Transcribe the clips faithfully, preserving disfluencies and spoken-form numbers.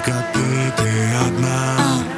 Только ты, ты одна.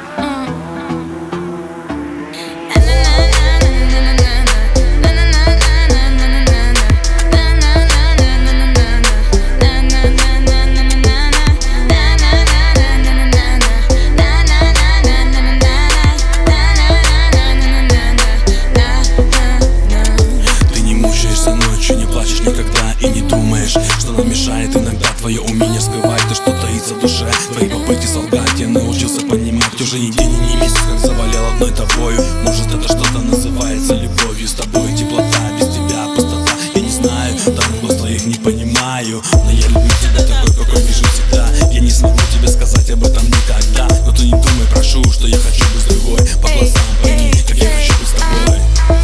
Никогда и не думаешь, что нам мешает иногда твое умение скрывать то, что таится в душе. Твои попытки солгать я научился понимать. Уже ни день и ни месяц, как завалял одной тобою. Может, это что-то называется любовью. С тобой теплота, без тебя пустота. Я не знаю, тайны глаз твоих не понимаю, но я люблю тебя такой, какой вижу всегда. Я не смогу тебе сказать об этом никогда, но ты не думай, прошу, что я хочу быть с другой. По глазам пойми, как я хочу быть с тобой.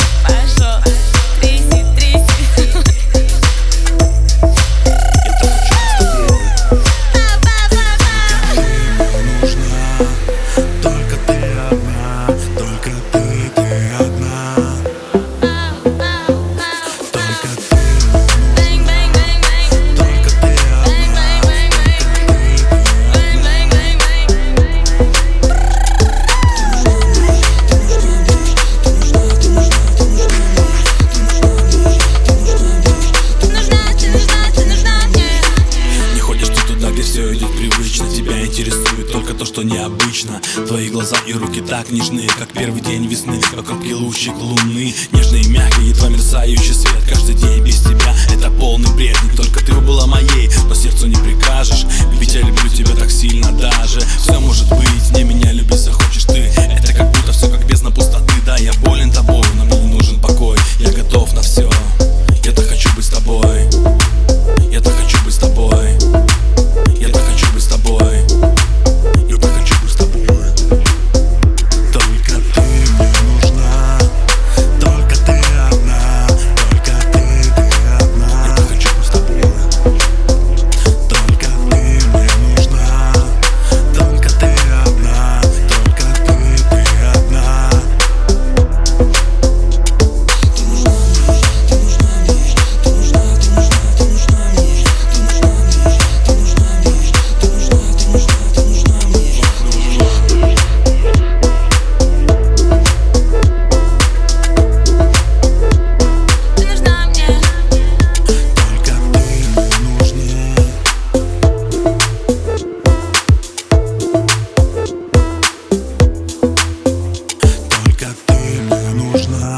Все идет привычно, тебя интересует только то, что необычно. Твои глаза и руки так нежны, как первый день весны, как робкий лучик луны. Нежный и мягкий, едва мерцающий свет. Каждый день без тебя это полный бред. Не только ты была моей, но сердцу не прикажешь. Ведь я люблю тебя так сильно даже. Все может быть, не меня любить захочешь ты. Это как будто все как бездна пустоты. Да, я болен тобой, но мне не нужен покой. Я готов на все, я так хочу быть с тобой. Я так хочу быть с тобой. Я так хочу быть с тобой. Я так хочу быть с тобой. Только ты мне нужна. Только ты одна. Только ты, ты одна. Я так хочу быть с тобой. Только ты мне нужна. Только ты одна. Только ты, ты одна. Ты нужна мне, ты нужна мне, ты нужна, ты нужна, ты нужна мне, ты нужна мне, ты нужна мне. Только ты мне нужна.